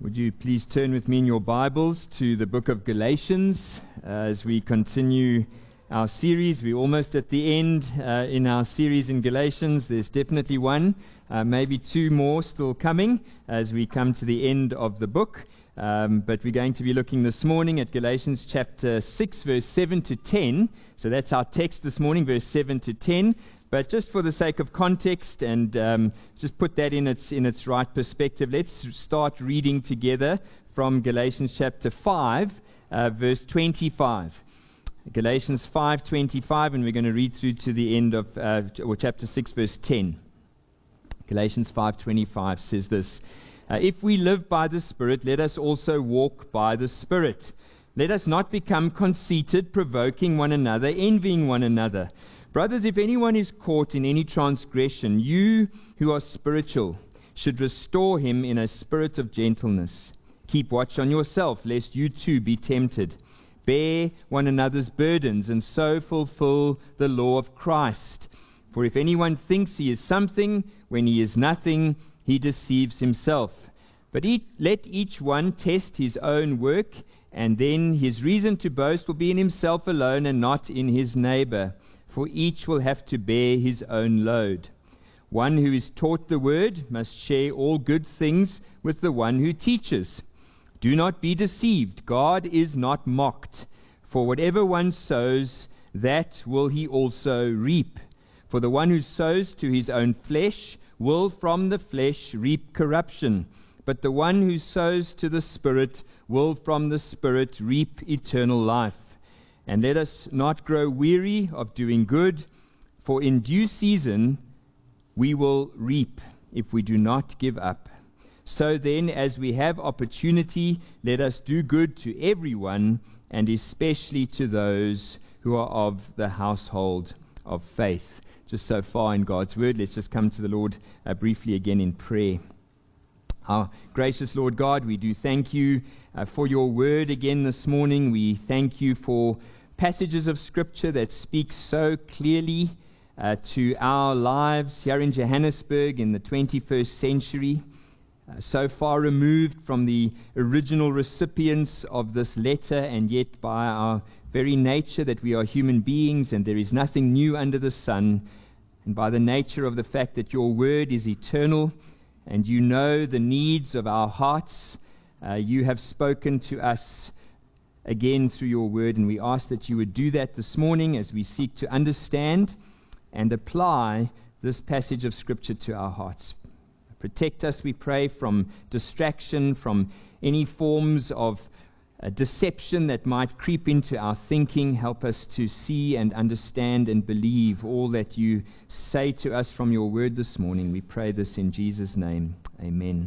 Would you please turn with me in your Bibles to the book of Galatians as we continue our series. We're almost at the end in our series in Galatians. There's definitely one, maybe two more still coming as we come to the end of the book. But we're going to be looking this morning at Galatians chapter 6, verse 7 to 10. So that's our text this morning, verse 7 to 10. But just for the sake of context and just put that in its right perspective, let's start reading together from Galatians chapter 5, verse 25. Galatians 5:25, and we're going to read through to the end of chapter 6, verse 10. Galatians 5:25 says this: If we live by the Spirit, let us also walk by the Spirit. Let us not become conceited, provoking one another, envying one another. Brothers, if anyone is caught in any transgression, you who are spiritual should restore him in a spirit of gentleness. Keep watch on yourself, lest you too be tempted. Bear one another's burdens, and so fulfill the law of Christ. For if anyone thinks he is something when he is nothing, he deceives himself. But let each one test his own work, and then his reason to boast will be in himself alone and not in his neighbor. For each will have to bear his own load. One who is taught the word must share all good things with the one who teaches. Do not be deceived. God is not mocked. For whatever one sows, that will he also reap. For the one who sows to his own flesh will from the flesh reap corruption. But the one who sows to the Spirit will from the Spirit reap eternal life. And let us not grow weary of doing good, for in due season we will reap if we do not give up. So then, as we have opportunity, let us do good to everyone, and especially to those who are of the household of faith. Just so far in God's word, let's just come to the Lord briefly again in prayer. Our gracious Lord God, we do thank you for your word again this morning. We thank you for passages of Scripture that speak so clearly to our lives here in Johannesburg in the 21st century, so far removed from the original recipients of this letter, and yet by our very nature that we are human beings and there is nothing new under the sun, and by the nature of the fact that your word is eternal and you know the needs of our hearts, you have spoken to us again through your word, and we ask that you would do that this morning as we seek to understand and apply this passage of Scripture to our hearts. Protect us, we pray, from distraction, from any forms of deception that might creep into our thinking. Help us to see and understand and believe all that you say to us from your word this morning. We pray this in Jesus' name. Amen.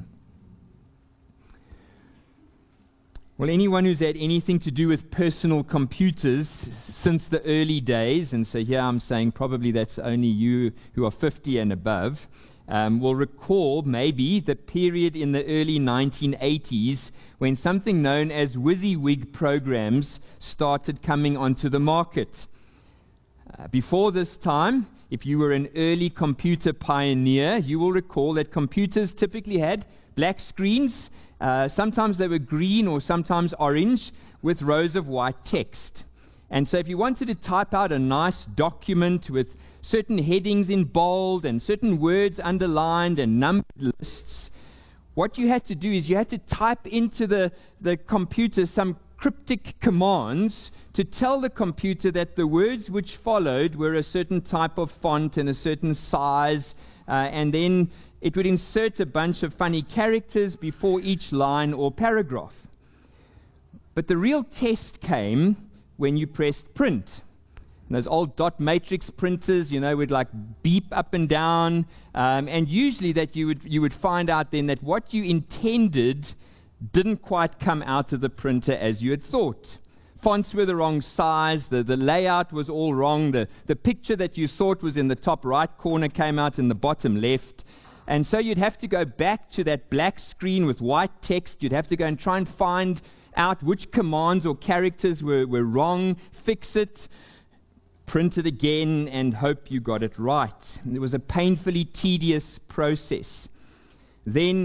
Well, anyone who's had anything to do with personal computers since the early days, and so here I'm saying probably that's only you who are 50 and above, will recall maybe the period in the early 1980s when something known as WYSIWYG programs started coming onto the market. Before this time, if you were an early computer pioneer, you will recall that computers typically had black screens. Sometimes they were green or sometimes orange with rows of white text. And so if you wanted to type out a nice document with certain headings in bold and certain words underlined and numbered lists, what you had to do is you had to type into the computer some cryptic commands to tell the computer that the words which followed were a certain type of font and a certain size, and then it would insert a bunch of funny characters before each line or paragraph. But the real test came when you pressed print. And those old dot matrix printers, would like beep up and down, and usually that you would find out then that what you intended didn't quite come out of the printer as you had thought. Fonts were the wrong size, the layout was all wrong, the picture that you thought was in the top right corner came out in the bottom left. And so you'd have to go back to that black screen with white text. You'd have to go and try and find out which commands or characters were wrong, fix it, print it again, and hope you got it right. It was a painfully tedious process. Then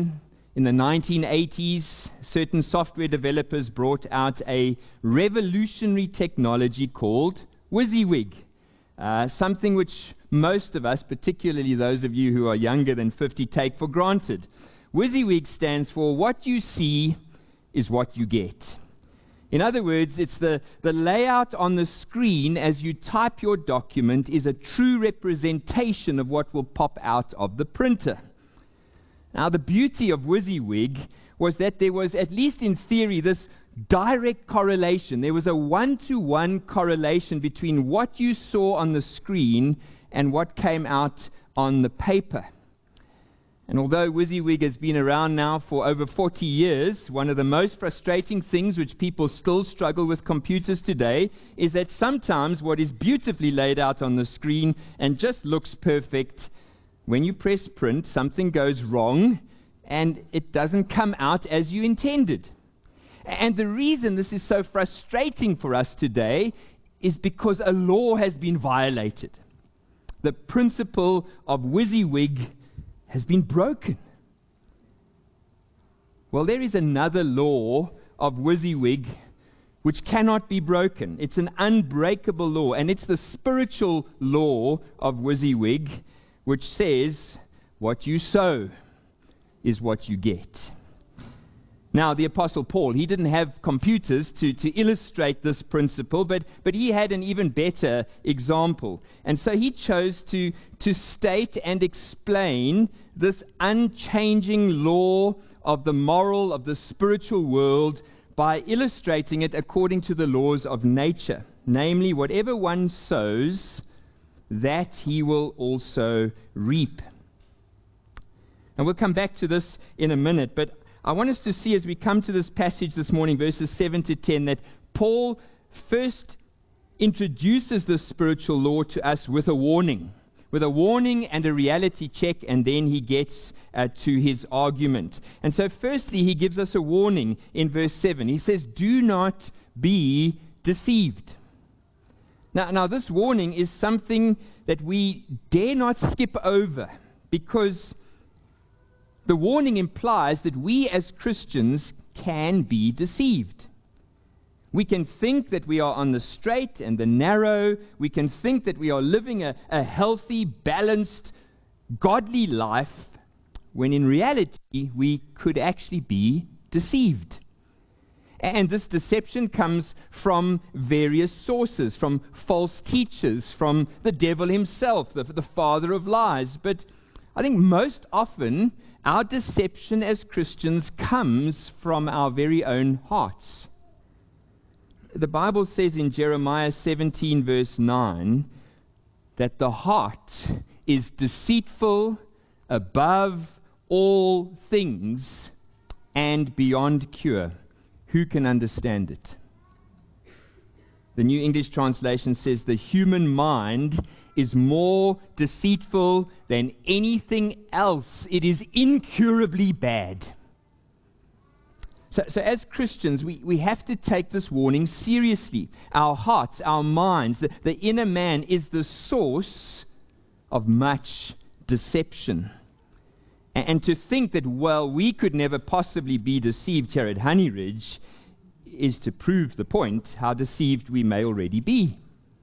In the 1980s, certain software developers brought out a revolutionary technology called WYSIWYG, something which most of us, particularly those of you who are younger than 50, take for granted. WYSIWYG stands for what you see is what you get. In other words, it's the layout on the screen as you type your document is a true representation of what will pop out of the printer. Now, the beauty of WYSIWYG was that there was, at least in theory, this direct correlation. There was a one-to-one correlation between what you saw on the screen and what came out on the paper. And although WYSIWYG has been around now for over 40 years, one of the most frustrating things which people still struggle with computers today is that sometimes what is beautifully laid out on the screen and just looks perfect, when you press print, something goes wrong and it doesn't come out as you intended. And the reason this is so frustrating for us today is because a law has been violated. The principle of WYSIWYG has been broken. Well, there is another law of WYSIWYG which cannot be broken. It's an unbreakable law, and it's the spiritual law of WYSIWYG, which says, what you sow is what you get. Now, the Apostle Paul, he didn't have computers to illustrate this principle, but he had an even better example. And so he chose to state and explain this unchanging law of the moral, of the spiritual world, by illustrating it according to the laws of nature. Namely, whatever one sows, that he will also reap. And we'll come back to this in a minute, but I want us to see as we come to this passage this morning, verses 7 to 10, that Paul first introduces the spiritual law to us with a warning and a reality check, and then he gets to his argument. And so firstly, he gives us a warning in verse 7. He says, do not be deceived. Now this warning is something that we dare not skip over, because the warning implies that we as Christians can be deceived. We can think that we are on the straight and the narrow. We can think that we are living a healthy, balanced, godly life, when in reality we could actually be deceived. And this deception comes from various sources, from false teachers, from the devil himself, the father of lies. But I think most often our deception as Christians comes from our very own hearts. The Bible says in Jeremiah 17 verse 9 that the heart is deceitful above all things and beyond cure. Who can understand it? The New English Translation says the human mind is more deceitful than anything else. It is incurably bad. So as Christians, we have to take this warning seriously. Our hearts, our minds, the inner man is the source of much deception. And to think that, well, we could never possibly be deceived here at Honey Ridge is to prove the point how deceived we may already be.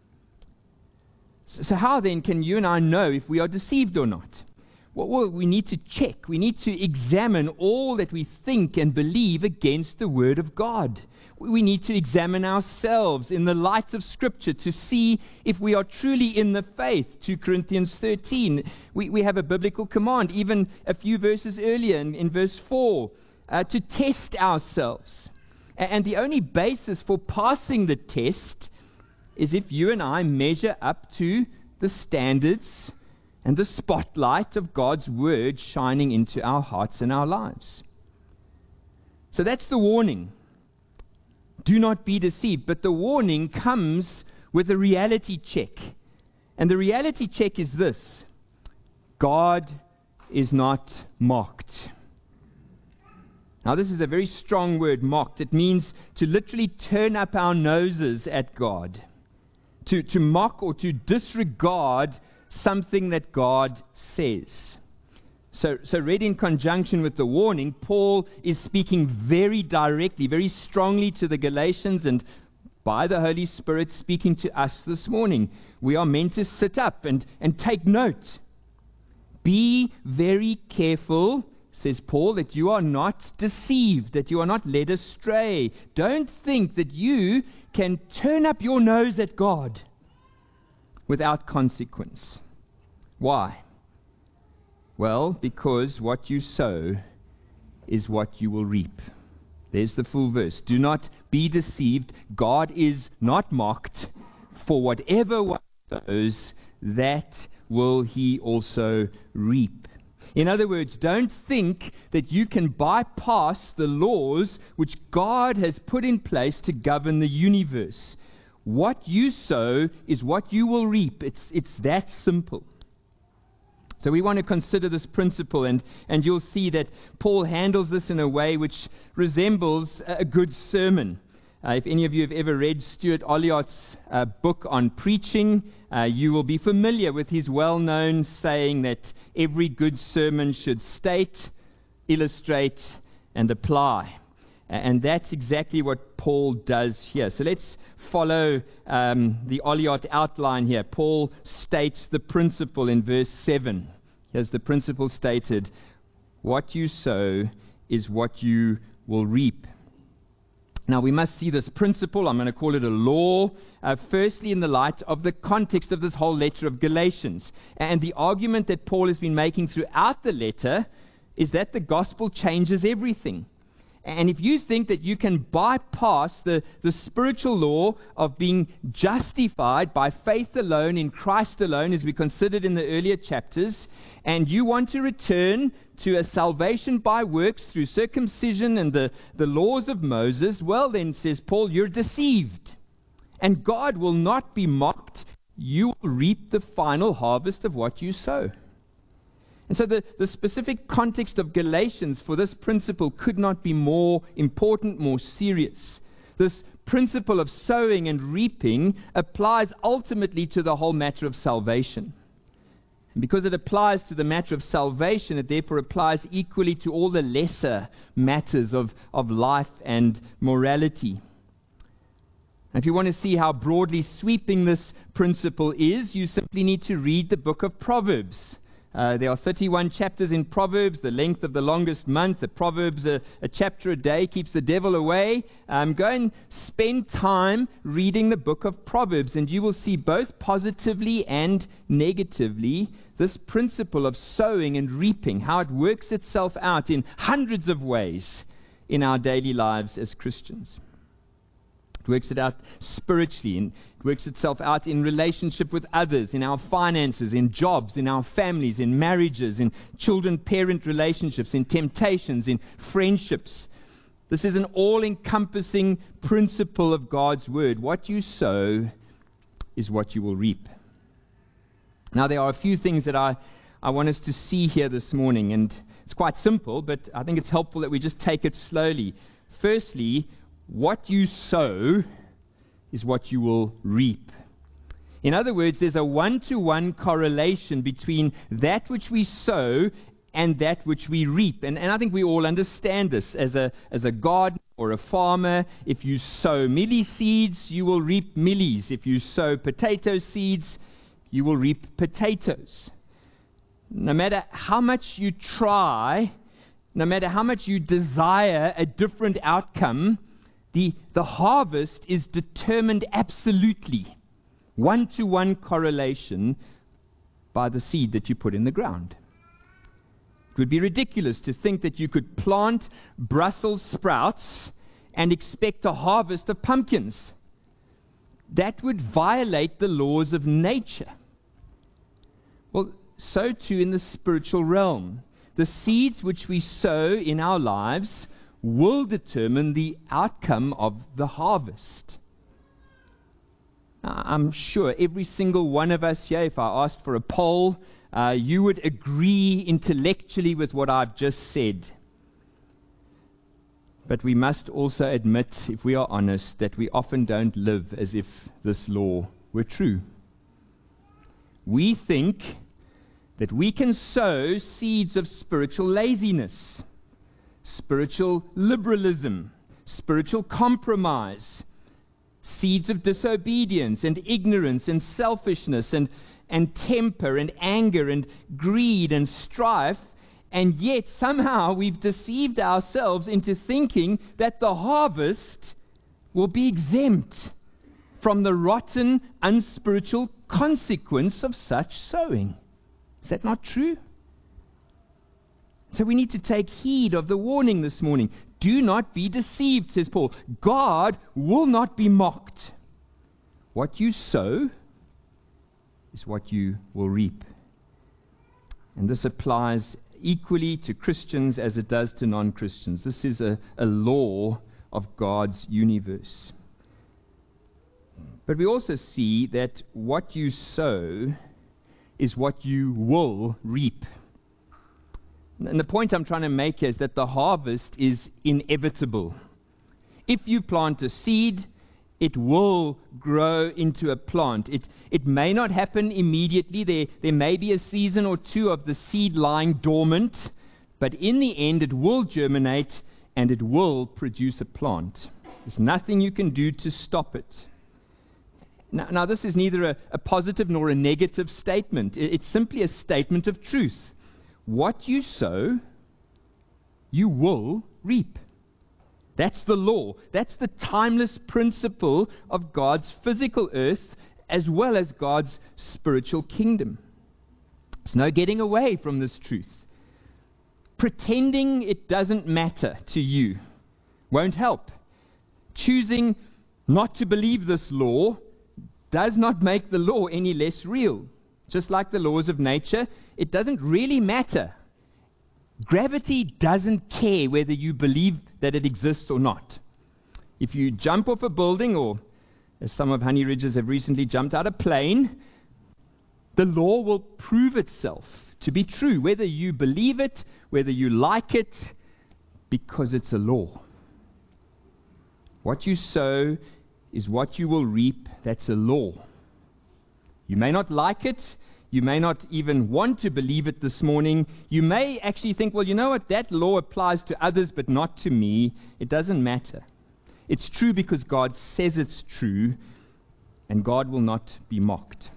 So how then can you and I know if we are deceived or not? Well, we need to check. We need to examine all that we think and believe against the Word of God. We need to examine ourselves in the light of Scripture to see if we are truly in the faith. 2 Corinthians 13. We have a biblical command, even a few verses earlier in verse 4, to test ourselves. And the only basis for passing the test is if you and I measure up to the standards and the spotlight of God's Word shining into our hearts and our lives. So that's the warning. Do not be deceived. But the warning comes with a reality check. And the reality check is this: God is not mocked. Now, this is a very strong word, mocked. It means to literally turn up our noses at God. To mock or to disregard something that God says. So read in conjunction with the warning, Paul is speaking very directly, very strongly to the Galatians, and by the Holy Spirit speaking to us this morning. We are meant to sit up and take note. Be very careful, says Paul, that you are not deceived, that you are not led astray. Don't think that you can turn up your nose at God without consequence. Why? Well, because what you sow is what you will reap. There's the full verse. Do not be deceived. God is not mocked. For whatever one sows, that will he also reap. In other words, don't think that you can bypass the laws which God has put in place to govern the universe. What you sow is what you will reap. It's that simple. So we want to consider this principle, and you'll see that Paul handles this in a way which resembles a good sermon. If any of you have ever read Stuart Olyot's book on preaching, you will be familiar with his well-known saying that every good sermon should state, illustrate, and apply. And that's exactly what Paul does here. So let's follow the Olyot outline here. Paul states the principle in verse 7. Here's the principle stated: what you sow is what you will reap. Now we must see this principle, I'm going to call it a law, firstly in the light of the context of this whole letter of Galatians. And the argument that Paul has been making throughout the letter is that the gospel changes everything. And if you think that you can bypass the spiritual law of being justified by faith alone, in Christ alone, as we considered in the earlier chapters, and you want to return to a salvation by works through circumcision and the laws of Moses, well then, says Paul, you're deceived. And God will not be mocked. You will reap the final harvest of what you sow. And so the specific context of Galatians for this principle could not be more important, more serious. This principle of sowing and reaping applies ultimately to the whole matter of salvation. And because it applies to the matter of salvation, it therefore applies equally to all the lesser matters of life and morality. And if you want to see how broadly sweeping this principle is, you simply need to read the book of Proverbs. There are 31 chapters in Proverbs, the length of the longest month. The Proverbs, a chapter a day, keeps the devil away. Go and spend time reading the book of Proverbs, and you will see both positively and negatively this principle of sowing and reaping, how it works itself out in hundreds of ways in our daily lives as Christians. It works it out spiritually, and it works itself out in relationship with others, in our finances, in jobs, in our families, in marriages, in children-parent relationships, in temptations, in friendships. This is an all-encompassing principle of God's word. What you sow is what you will reap. Now, there are a few things that I want us to see here this morning, and it's quite simple, but I think it's helpful that we just take it slowly. Firstly, what you sow is what you will reap. In other words, there's a one-to-one correlation between that which we sow and that which we reap. And I think we all understand this. As a gardener or a farmer, if you sow millie seeds, you will reap millies. If you sow potato seeds, you will reap potatoes. No matter how much you try, no matter how much you desire a different outcome, the harvest is determined absolutely, one-to-one correlation by the seed that you put in the ground. It would be ridiculous to think that you could plant Brussels sprouts and expect a harvest of pumpkins. That would violate the laws of nature. Well, so too in the spiritual realm. The seeds which we sow in our lives will determine the outcome of the harvest. Now, I'm sure every single one of us here, if I asked for a poll, you would agree intellectually with what I've just said. But we must also admit, if we are honest, that we often don't live as if this law were true. We think that we can sow seeds of spiritual laziness, spiritual liberalism, spiritual compromise, seeds of disobedience and ignorance and selfishness and temper and anger and greed and strife, and yet somehow we've deceived ourselves into thinking that the harvest will be exempt from the rotten, unspiritual consequence of such sowing. Is that not true? So we need to take heed of the warning this morning. Do not be deceived, says Paul. God will not be mocked. What you sow is what you will reap. And this applies equally to Christians as it does to non-Christians. This is a law of God's universe. But we also see that what you sow is what you will reap. And the point I'm trying to make is that the harvest is inevitable. If you plant a seed, it will grow into a plant. It may not happen immediately. There may be a season or two of the seed lying dormant, but in the end it will germinate and it will produce a plant. There's nothing you can do to stop it. Now this is neither a positive nor a negative statement. It's simply a statement of truth. What you sow, you will reap. That's the law. That's the timeless principle of God's physical earth as well as God's spiritual kingdom. There's no getting away from this truth. Pretending it doesn't matter to you won't help. Choosing not to believe this law does not make the law any less real. Just like the laws of nature, it doesn't really matter. Gravity doesn't care whether you believe that it exists or not. If you jump off a building, or as some of Honey Ridges have recently jumped out a plane, the law will prove itself to be true, whether you believe it, whether you like it, because it's a law. What you sow is what you will reap. That's a law. You may not like it. You may not even want to believe it this morning. You may actually think, well, you know what? That law applies to others, but not to me. It doesn't matter. It's true because God says it's true, and God will not be mocked.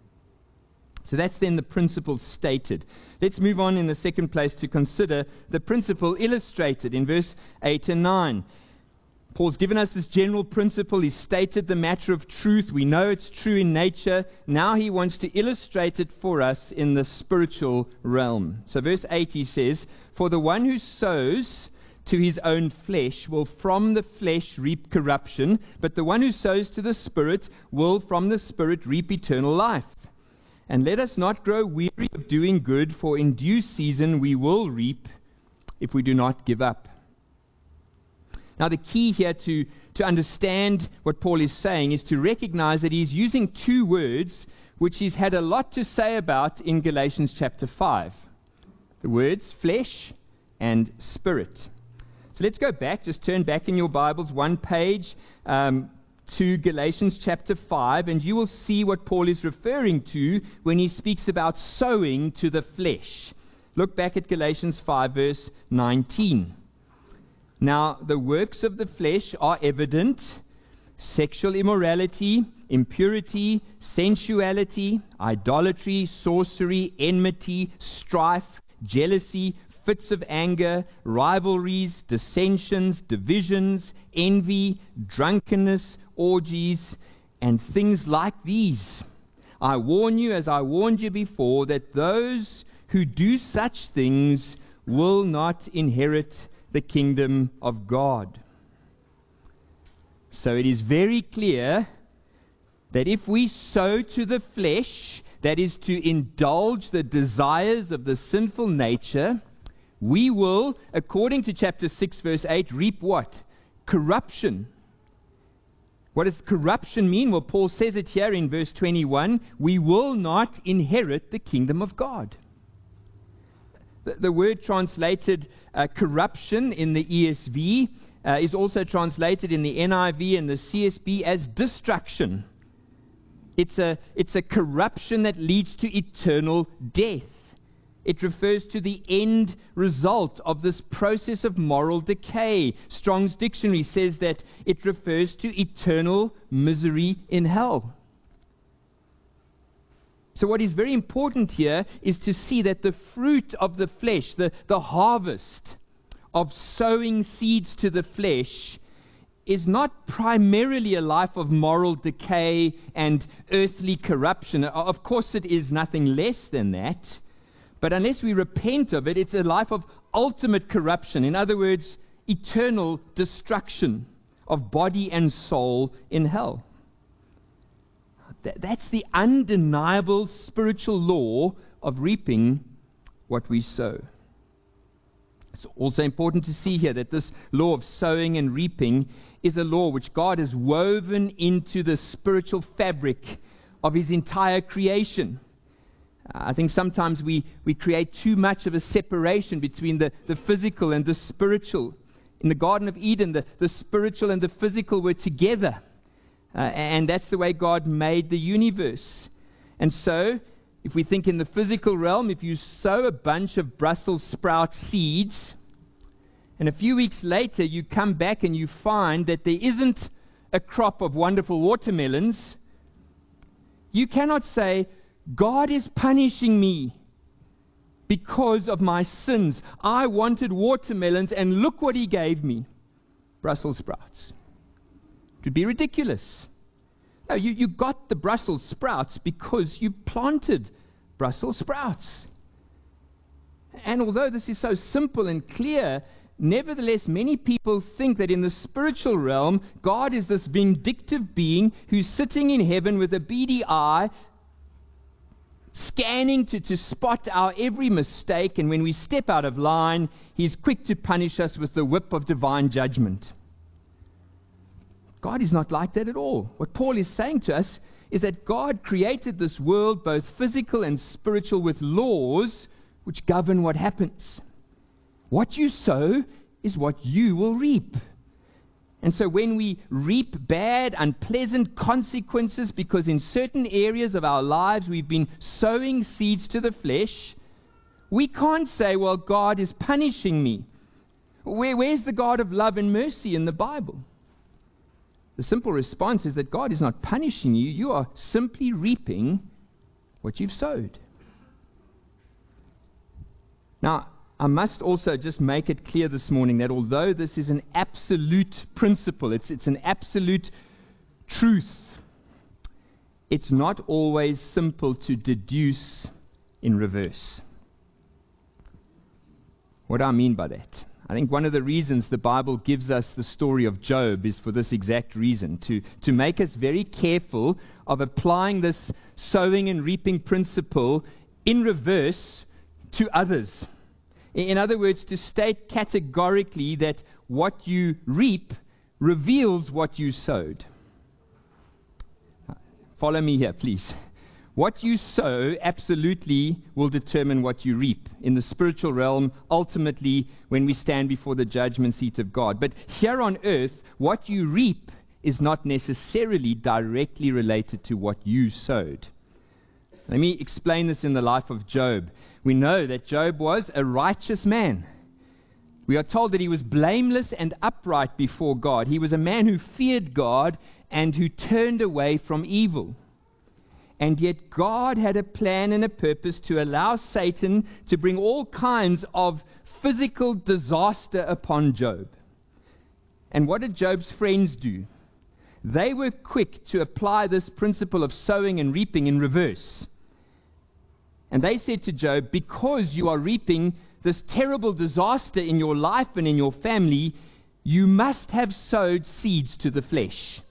So that's then the principle stated. Let's move on in the second place to consider the principle illustrated in verse 8 and 9. Paul's given us this general principle. He's stated the matter of truth. We know it's true in nature. Now he wants to illustrate it for us in the spiritual realm. So verse 8 he says, "For the one who sows to his own flesh will from the flesh reap corruption, but the one who sows to the Spirit will from the Spirit reap eternal life. And let us not grow weary of doing good, for in due season we will reap if we do not give up." Now, the key here to understand what Paul is saying is to recognize that he's using two words which he's had a lot to say about in Galatians chapter 5. The words flesh and spirit. So let's go back, just turn back in your Bibles one page to Galatians chapter 5, and you will see what Paul is referring to when he speaks about sowing to the flesh. Look back at Galatians 5, verse 19. "Now, the works of the flesh are evident: sexual immorality, impurity, sensuality, idolatry, sorcery, enmity, strife, jealousy, fits of anger, rivalries, dissensions, divisions, envy, drunkenness, orgies, and things like these. I warn you, as I warned you before, that those who do such things will not inherit the kingdom of God." So it is very clear that if we sow to the flesh, that is to indulge the desires of the sinful nature, we will, according to chapter 6, verse 8, reap what? Corruption. What does corruption mean? Well, Paul says it here in verse 21, we will not inherit the kingdom of God. The word translated corruption in the ESV is also translated in the NIV and the CSB as destruction. It's a corruption that leads to eternal death. It refers to the end result of this process of moral decay. Strong's dictionary says that it refers to eternal misery in hell. So what is very important here is to see that the fruit of the flesh, the harvest of sowing seeds to the flesh, is not primarily a life of moral decay and earthly corruption. Of course it is nothing less than that. But unless we repent of it, it's a life of ultimate corruption. In other words, eternal destruction of body and soul in hell. That's the undeniable spiritual law of reaping what we sow. It's also important to see here that this law of sowing and reaping is a law which God has woven into the spiritual fabric of His entire creation. I think sometimes we create too much of a separation between the physical and the spiritual. In the Garden of Eden, the spiritual and the physical were together. And that's the way God made the universe. And so, if we think in the physical realm, if you sow a bunch of Brussels sprout seeds, and a few weeks later you come back and you find that there isn't a crop of wonderful watermelons, you cannot say, God is punishing me because of my sins. I wanted watermelons and look what He gave me. Brussels sprouts. It would be ridiculous. No, you got the Brussels sprouts because you planted Brussels sprouts. And although this is so simple and clear, nevertheless, many people think that in the spiritual realm, God is this vindictive being who's sitting in heaven with a beady eye, scanning to spot our every mistake, and when we step out of line, He's quick to punish us with the whip of divine judgment. God is not like that at all. What Paul is saying to us is that God created this world, both physical and spiritual, with laws which govern what happens. What you sow is what you will reap. And so when we reap bad, unpleasant consequences because in certain areas of our lives we've been sowing seeds to the flesh, we can't say, well, God is punishing me. Where's the God of love and mercy in the Bible? The simple response is that God is not punishing you. You are simply reaping what you've sowed. Now, I must also just make it clear this morning that although this is an absolute principle, it's an absolute truth, it's not always simple to deduce in reverse. What do I mean by that? I think one of the reasons the Bible gives us the story of Job is for this exact reason, to make us very careful of applying this sowing and reaping principle in reverse to others. In other words, to state categorically that what you reap reveals what you sowed. Follow me here, please. What you sow absolutely will determine what you reap in the spiritual realm, ultimately when we stand before the judgment seat of God. But here on earth, what you reap is not necessarily directly related to what you sowed. Let me explain this in the life of Job. We know that Job was a righteous man. We are told that he was blameless and upright before God. He was a man who feared God and who turned away from evil. And yet God had a plan and a purpose to allow Satan to bring all kinds of physical disaster upon Job. And what did Job's friends do? They were quick to apply this principle of sowing and reaping in reverse. And they said to Job, because you are reaping this terrible disaster in your life and in your family, you must have sowed seeds to the flesh.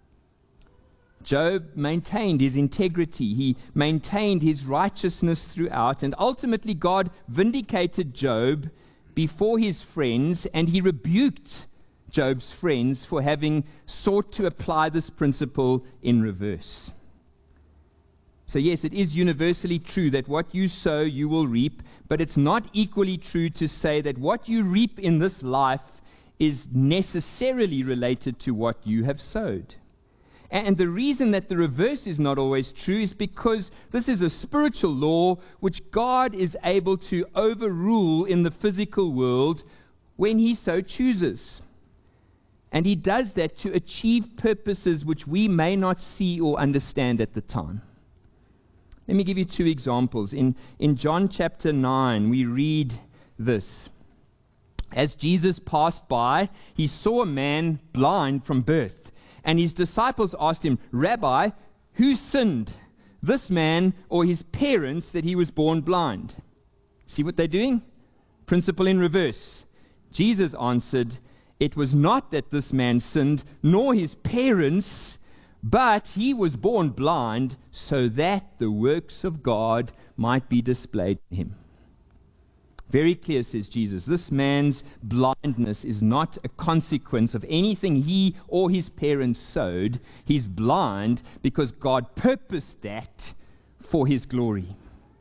Job maintained his integrity. He maintained his righteousness throughout. And ultimately, God vindicated Job before his friends, and He rebuked Job's friends for having sought to apply this principle in reverse. So yes, it is universally true that what you sow, you will reap, but it's not equally true to say that what you reap in this life is necessarily related to what you have sowed. And the reason that the reverse is not always true is because this is a spiritual law which God is able to overrule in the physical world when He so chooses. And He does that to achieve purposes which we may not see or understand at the time. Let me give you two examples. In John chapter 9, we read this. As Jesus passed by, He saw a man blind from birth. And His disciples asked Him, "Rabbi, who sinned, this man or his parents, that he was born blind?" See what they're doing? Principle in reverse. Jesus answered, "It was not that this man sinned, nor his parents, but he was born blind so that the works of God might be displayed in him." Very clear, says Jesus. This man's blindness is not a consequence of anything he or his parents sowed. He's blind because God purposed that for His glory.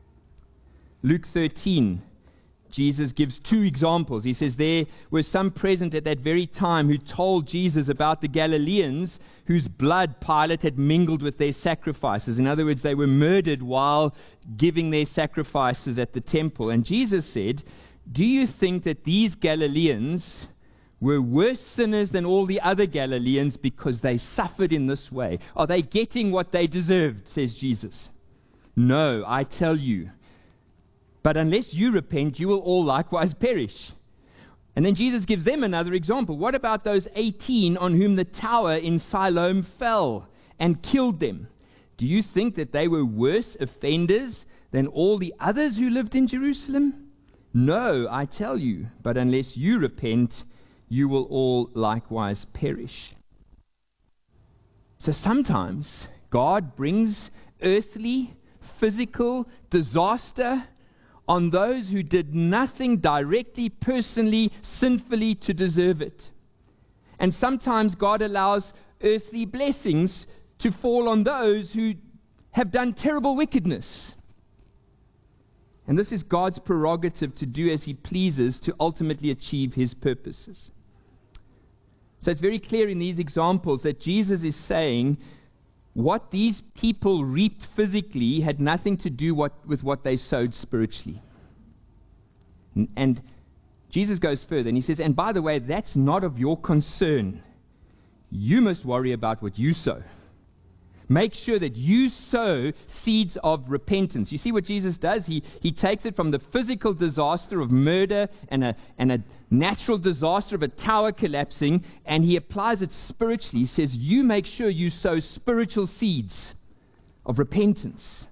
Luke 13, Jesus gives two examples. He says there were some present at that very time who told Jesus about the Galileans whose blood Pilate had mingled with their sacrifices. In other words, they were murdered while giving their sacrifices at the temple. And Jesus said, "Do you think that these Galileans were worse sinners than all the other Galileans because they suffered in this way? Are they getting what they deserved?" says Jesus. "No, I tell you. But unless you repent, you will all likewise perish." And then Jesus gives them another example. What about those 18 on whom the tower in Siloam fell and killed them? Do you think that they were worse offenders than all the others who lived in Jerusalem? No, I tell you, but unless you repent, you will all likewise perish. So sometimes God brings earthly, physical disaster on those who did nothing directly, personally, sinfully to deserve it. And sometimes God allows earthly blessings to fall on those who have done terrible wickedness. And this is God's prerogative to do as He pleases to ultimately achieve His purposes. So it's very clear in these examples that Jesus is saying what these people reaped physically had nothing to do with what they sowed spiritually. And Jesus goes further and He says, and by the way, that's not of your concern. You must worry about what you sow. Make sure that you sow seeds of repentance. You see what Jesus does? He takes it from the physical disaster of murder and a natural disaster of a tower collapsing, and He applies it spiritually. He says, you make sure you sow spiritual seeds of repentance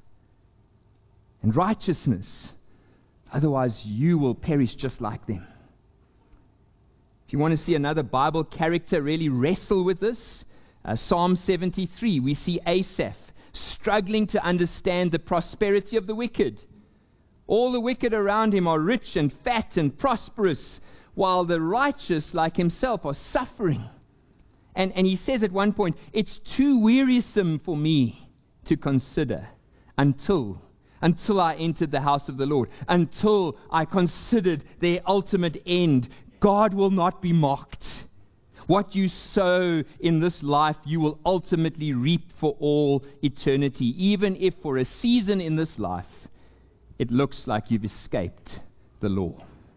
and righteousness. Otherwise, you will perish just like them. If you want to see another Bible character really wrestle with this, Psalm 73, we see Asaph struggling to understand the prosperity of the wicked. All the wicked around him are rich and fat and prosperous, while the righteous, like himself, are suffering. And he says at one point, it's too wearisome for me to consider until I entered the house of the Lord, until I considered their ultimate end. God will not be mocked. What you sow in this life, you will ultimately reap for all eternity, even if for a season in this life, it looks like you've escaped the law.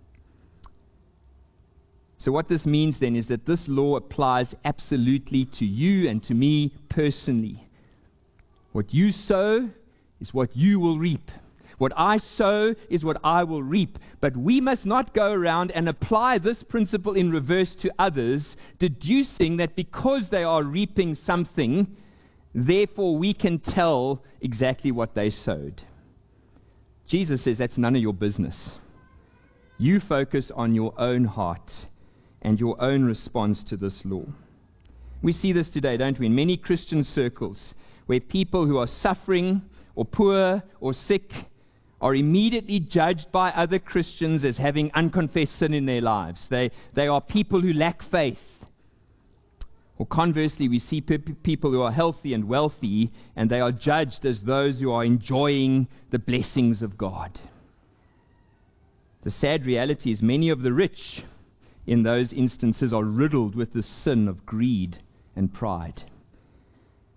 So what this means then is that this law applies absolutely to you and to me personally. What you sow is what you will reap. What I sow is what I will reap. But we must not go around and apply this principle in reverse to others, deducing that because they are reaping something, therefore we can tell exactly what they sowed. Jesus says that's none of your business. You focus on your own heart and your own response to this law. We see this today, don't we, in many Christian circles, where people who are suffering or poor or sick are immediately judged by other Christians as having unconfessed sin in their lives. They are people who lack faith. Or conversely, we see people who are healthy and wealthy, and they are judged as those who are enjoying the blessings of God. The sad reality is many of the rich in those instances are riddled with the sin of greed and pride.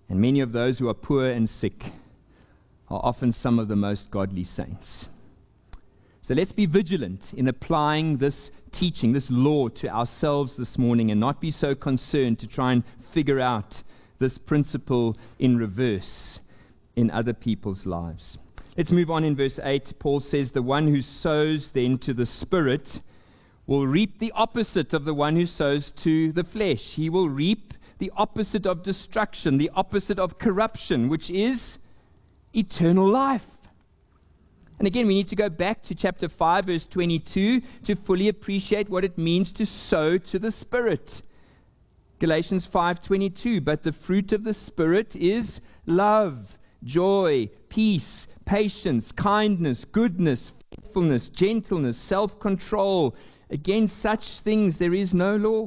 And many of those who are poor and sick are often some of the most godly saints. So let's be vigilant in applying this teaching, this law, to ourselves this morning, and not be so concerned to try and figure out this principle in reverse in other people's lives. Let's move on in verse 8. Paul says, the one who sows then to the Spirit will reap the opposite of the one who sows to the flesh. He will reap the opposite of destruction, the opposite of corruption, which is eternal life. And again, we need to go back to chapter 5, verse 22, to fully appreciate what it means to sow to the Spirit. Galatians 5:22, but the fruit of the Spirit is love, joy, peace, patience, kindness, goodness, faithfulness, gentleness, self-control. Against such things there is no law.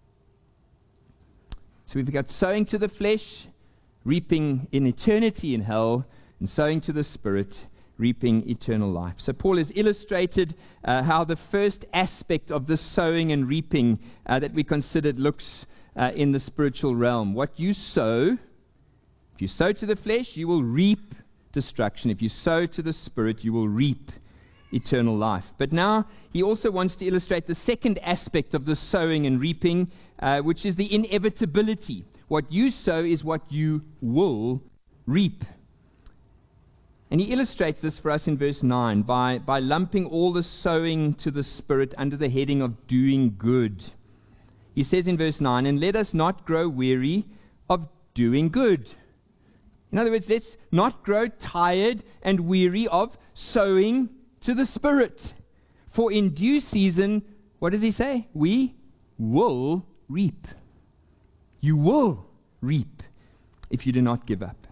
So we've got sowing to the flesh, reaping in eternity in hell, and sowing to the Spirit, reaping eternal life. So Paul has illustrated how the first aspect of this sowing and reaping that we considered looks in the spiritual realm. What you sow, if you sow to the flesh, you will reap destruction. If you sow to the Spirit, you will reap eternal life. But now he also wants to illustrate the second aspect of the sowing and reaping, which is the inevitability. What you sow is what you will reap. And he illustrates this for us in verse 9 by lumping all the sowing to the Spirit under the heading of doing good. He says in verse 9, and let us not grow weary of doing good. In other words, let's not grow tired and weary of sowing to the Spirit. For in due season, what does he say? We will reap. You will reap if you do not give up.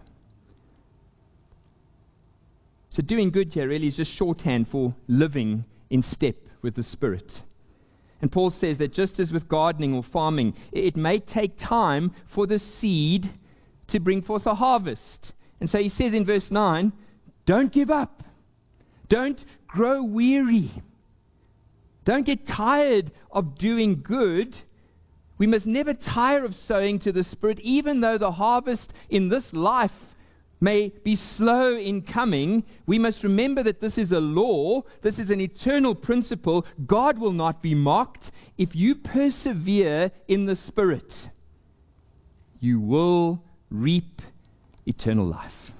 So doing good here really is just shorthand for living in step with the Spirit. And Paul says that just as with gardening or farming, it may take time for the seed to bring forth a harvest. And so he says in verse 9, don't give up. Don't grow weary. Don't get tired of doing good. We must never tire of sowing to the Spirit, even though the harvest in this life may be slow in coming. We must remember that this is a law. This is an eternal principle. God will not be mocked. If you persevere in the Spirit, you will reap eternal life.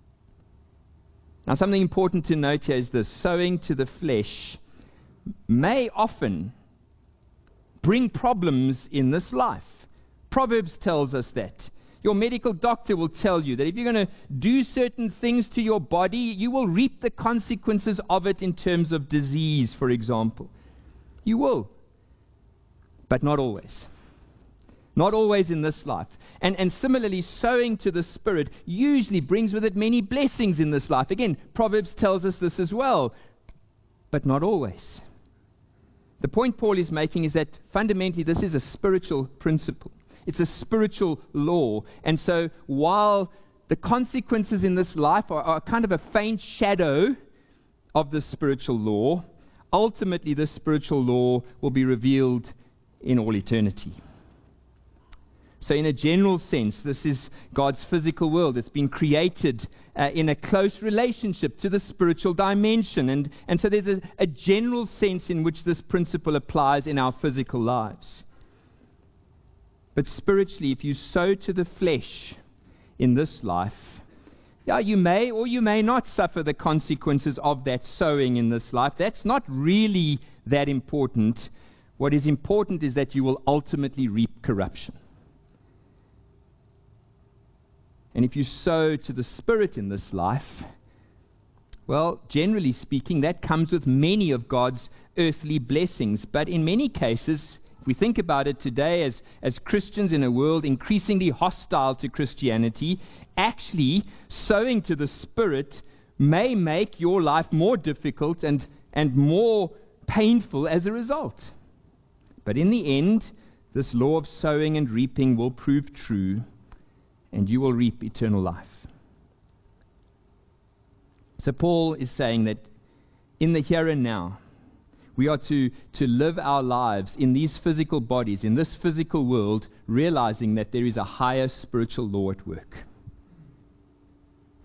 Now, something important to note here is this: sowing to the flesh may often bring problems in this life. Proverbs tells us that. Your medical doctor will tell you that if you're going to do certain things to your body, you will reap the consequences of it in terms of disease, for example. You will. But not always. Not always in this life. And similarly, sowing to the Spirit usually brings with it many blessings in this life. Again, Proverbs tells us this as well. But not always. The point Paul is making is that fundamentally this is a spiritual principle. It's a spiritual law. And so while the consequences in this life are kind of a faint shadow of the spiritual law, ultimately this spiritual law will be revealed in all eternity. So in a general sense, this is God's physical world. It's been created in a close relationship to the spiritual dimension. And so there's a general sense in which this principle applies in our physical lives. But spiritually, if you sow to the flesh in this life, you may or you may not suffer the consequences of that sowing in this life. That's not really that important. What is important is that you will ultimately reap corruption. And if you sow to the Spirit in this life, well, generally speaking, that comes with many of God's earthly blessings. But in many cases, if we think about it today as Christians in a world increasingly hostile to Christianity, actually sowing to the Spirit may make your life more difficult and more painful as a result. But in the end, this law of sowing and reaping will prove true, and you will reap eternal life. So Paul is saying that in the here and now, we are to live our lives in these physical bodies, in this physical world, realizing that there is a higher spiritual law at work.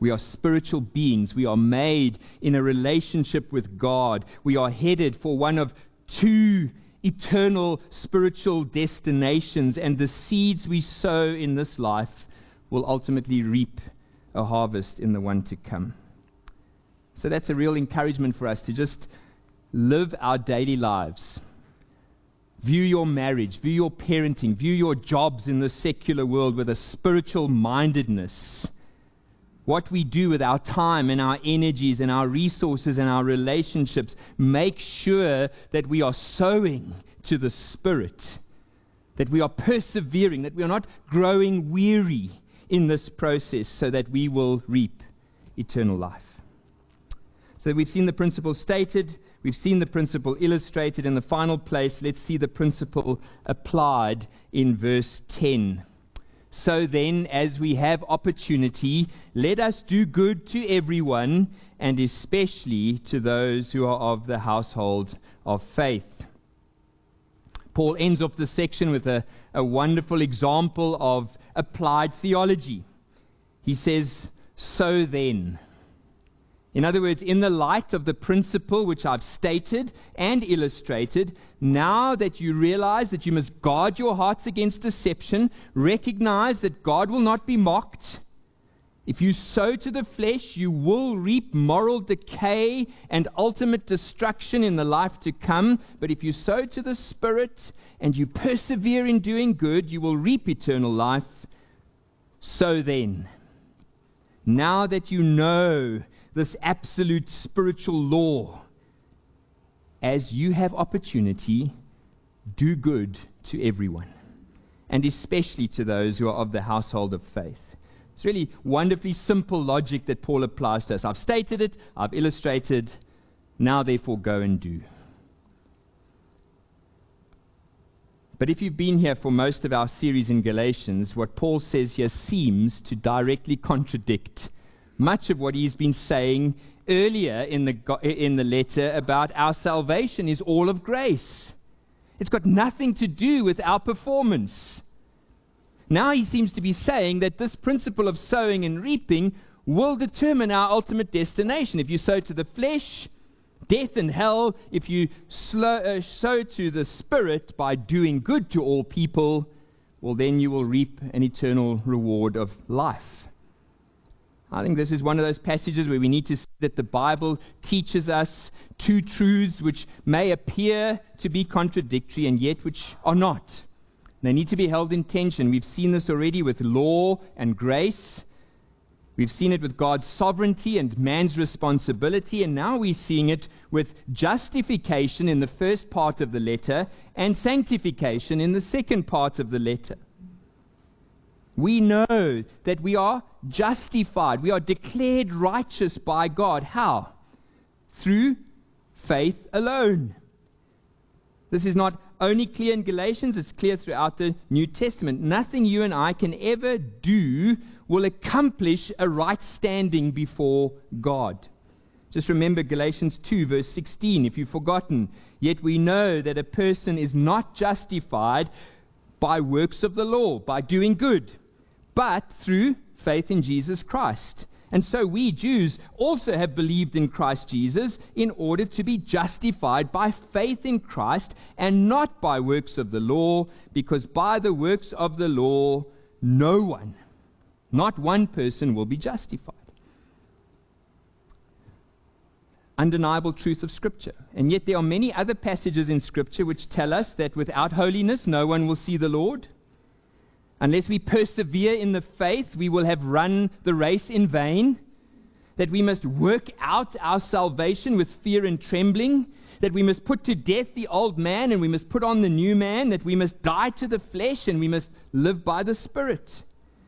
We are spiritual beings. We are made in a relationship with God. We are headed for one of two eternal spiritual destinations, and the seeds we sow in this life will ultimately reap a harvest in the one to come. So that's a real encouragement for us to just live our daily lives. View your marriage, view your parenting, view your jobs in the secular world with a spiritual mindedness. What we do with our time and our energies and our resources and our relationships, make sure that we are sowing to the Spirit, that we are persevering, that we are not growing weary in this process, so that we will reap eternal life. So we've seen the principle stated, we've seen the principle illustrated. In the final place, let's see the principle applied in verse 10. So then, as we have opportunity, let us do good to everyone, and especially to those who are of the household of faith. Paul ends off this section with a wonderful example of applied theology. He says, so then. In other words, in the light of the principle which I've stated and illustrated, now that you realize that you must guard your hearts against deception, recognize that God will not be mocked. If you sow to the flesh, you will reap moral decay and ultimate destruction in the life to come. But if you sow to the Spirit and you persevere in doing good, you will reap eternal life. So then, now that you know this absolute spiritual law, as you have opportunity, do good to everyone, and especially to those who are of the household of faith. It's really wonderfully simple logic that Paul applies to us. I've stated it, I've illustrated, now therefore go and do. But if you've been here for most of our series in Galatians, what Paul says here seems to directly contradict much of what he's been saying earlier in the letter about our salvation is all of grace. It's got nothing to do with our performance. Now he seems to be saying that this principle of sowing and reaping will determine our ultimate destination. If you sow to the flesh, death and hell. If you sow to the Spirit by doing good to all people, well, then you will reap an eternal reward of life. I think this is one of those passages where we need to see that the Bible teaches us two truths which may appear to be contradictory and yet which are not. They need to be held in tension. We've seen this already with law and grace. We've seen it with God's sovereignty and man's responsibility, and now we're seeing it with justification in the first part of the letter and sanctification in the second part of the letter. We know that we are justified. We are declared righteous by God. How? Through faith alone. This is not only clear in Galatians, it's clear throughout the New Testament. Nothing you and I can ever do will accomplish a right standing before God. Just remember Galatians 2 verse 16, if you've forgotten. Yet we know that a person is not justified by works of the law, by doing good, but through faith in Jesus Christ. And so we Jews also have believed in Christ Jesus in order to be justified by faith in Christ and not by works of the law, because by the works of the law no one, not one person, will be justified. Undeniable truth of Scripture. And yet there are many other passages in Scripture which tell us that without holiness no one will see the Lord. Unless we persevere in the faith, we will have run the race in vain. That we must work out our salvation with fear and trembling. That we must put to death the old man and we must put on the new man. That we must die to the flesh and we must live by the Spirit.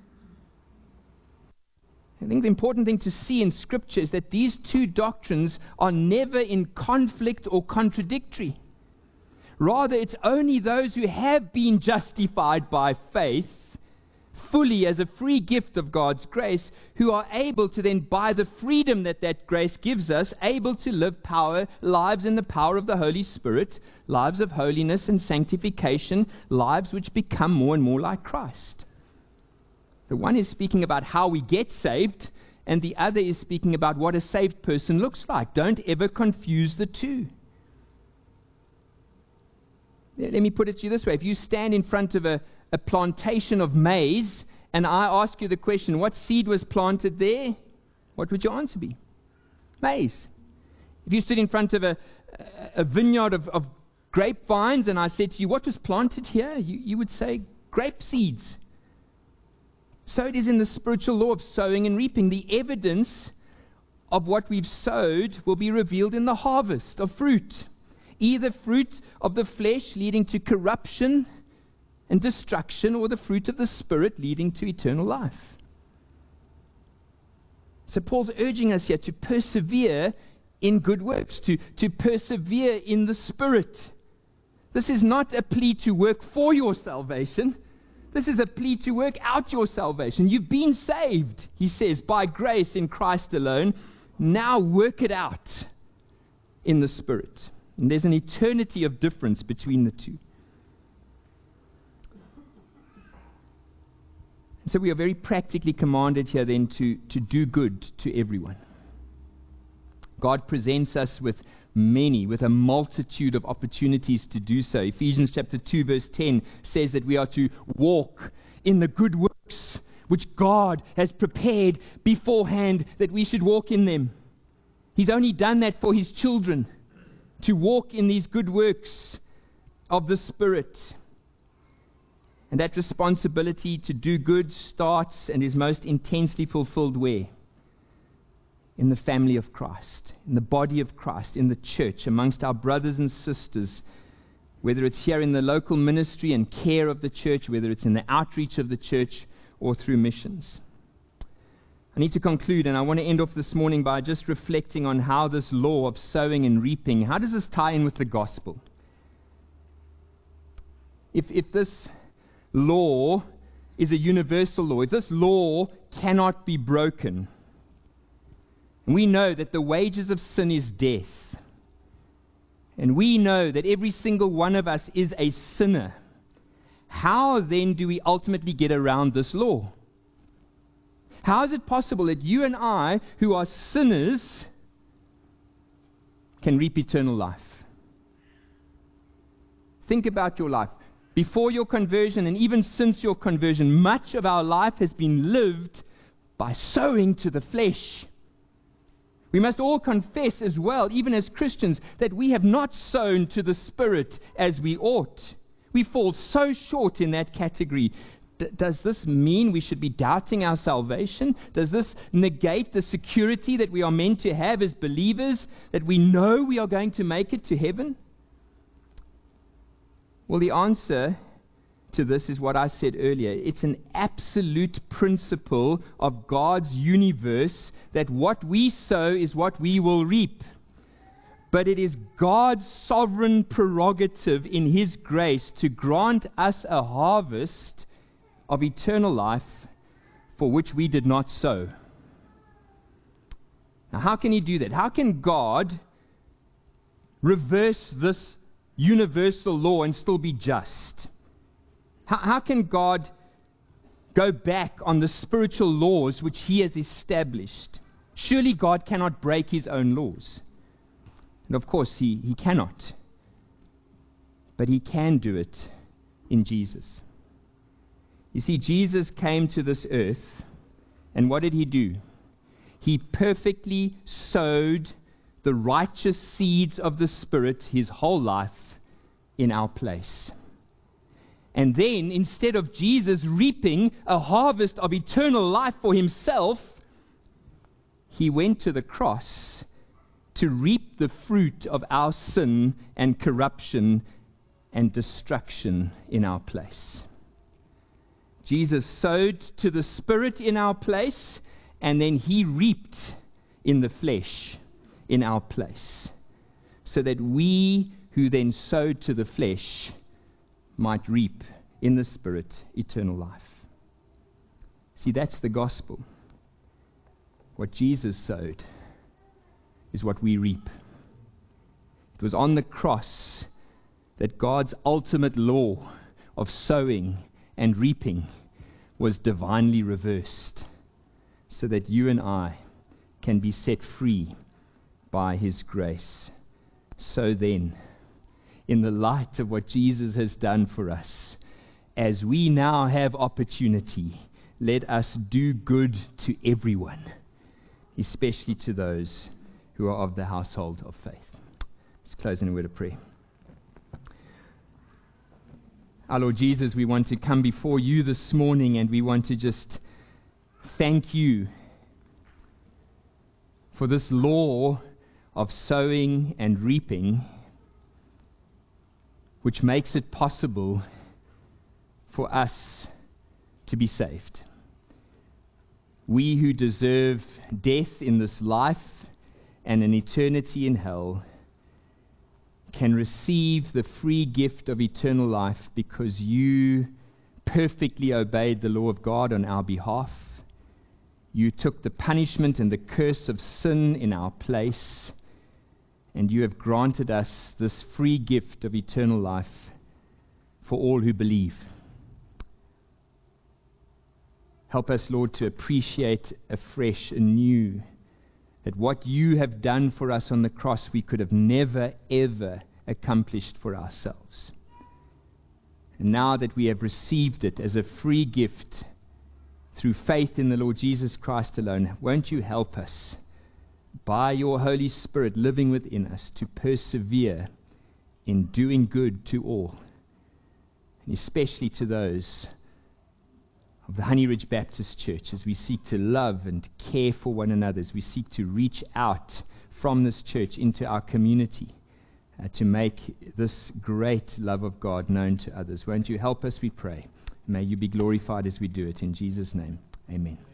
I think the important thing to see in Scripture is that these two doctrines are never in conflict or contradictory. Rather, it's only those who have been justified by faith fully as a free gift of God's grace who are able to then, by the freedom that that grace gives us, able to live lives in the power of the Holy Spirit, lives of holiness and sanctification, lives which become more and more like Christ. The one is speaking about how we get saved, and the other is speaking about what a saved person looks like. Don't ever confuse the two. Let me put it to you this way. If you stand in front of a plantation of maize, and I ask you the question, what seed was planted there? What would your answer be? Maize. If you stood in front of a vineyard of grapevines, and I said to you, what was planted here? You would say, grape seeds. So it is in the spiritual law of sowing and reaping. The evidence of what we've sowed will be revealed in the harvest of fruit. Either fruit of the flesh leading to corruption and destruction, or the fruit of the Spirit leading to eternal life. So Paul's urging us here to persevere in good works, to persevere in the Spirit. This is not a plea to work for your salvation. This is a plea to work out your salvation. You've been saved, he says, by grace in Christ alone. Now work it out in the Spirit. And there's an eternity of difference between the two. So we are very practically commanded here then to do good to everyone. God presents us with a multitude of opportunities to do so. Ephesians chapter 2 verse 10 says that we are to walk in the good works which God has prepared beforehand that we should walk in them. He's only done that for his children, to walk in these good works of the Spirit. And that responsibility to do good starts and is most intensely fulfilled where? In the family of Christ, in the body of Christ, in the church, amongst our brothers and sisters, whether it's here in the local ministry and care of the church, whether it's in the outreach of the church, or through missions. I need to conclude, and I want to end off this morning by just reflecting on how this law of sowing and reaping, how does this tie in with the gospel? If this law is a universal law, if this law cannot be broken, and we know that the wages of sin is death, and we know that every single one of us is a sinner, how then do we ultimately get around this law? How is it possible that you and I, who are sinners, can reap eternal life? Think about your life. Before your conversion, and even since your conversion, much of our life has been lived by sowing to the flesh. We must all confess as well, even as Christians, that we have not sown to the Spirit as we ought. We fall so short in that category. Does this mean we should be doubting our salvation? Does this negate the security that we are meant to have as believers, that we know we are going to make it to heaven? Well, the answer to this is what I said earlier. It's an absolute principle of God's universe that what we sow is what we will reap. But it is God's sovereign prerogative in His grace to grant us a harvest of eternal life for which we did not sow. Now, how can He do that? How can God reverse this universal law and still be just? How can God go back on the spiritual laws which He has established? Surely God cannot break His own laws. And of course, He cannot. But He can do it in Jesus. You see, Jesus came to this earth, and what did He do? He perfectly sowed the righteous seeds of the Spirit His whole life in our place. And then, instead of Jesus reaping a harvest of eternal life for Himself, He went to the cross to reap the fruit of our sin and corruption and destruction in our place. Jesus sowed to the Spirit in our place, and then He reaped in the flesh in our place, so that we who then sowed to the flesh might reap in the Spirit eternal life. See, that's the gospel. What Jesus sowed is what we reap. It was on the cross that God's ultimate law of sowing and reaping was divinely reversed, so that you and I can be set free by His grace. So then, in the light of what Jesus has done for us, as we now have opportunity, let us do good to everyone, especially to those who are of the household of faith. Let's close in a word of prayer. Our Lord Jesus, we want to come before you this morning, and we want to just thank you for this law of sowing and reaping, which makes it possible for us to be saved. We who deserve death in this life and an eternity in hell can receive the free gift of eternal life because you perfectly obeyed the law of God on our behalf. You took the punishment and the curse of sin in our place, and you have granted us this free gift of eternal life for all who believe. Help us, Lord, to appreciate afresh, anew, that what you have done for us on the cross we could have never, ever accomplished for ourselves. And now that we have received it as a free gift through faith in the Lord Jesus Christ alone, won't you help us, by your Holy Spirit living within us, to persevere in doing good to all, and especially to those of the Honey Ridge Baptist Church, as we seek to love and care for one another, as we seek to reach out from this church into our community to make this great love of God known to others. Won't you help us, we pray. May you be glorified as we do it. In Jesus' name, amen.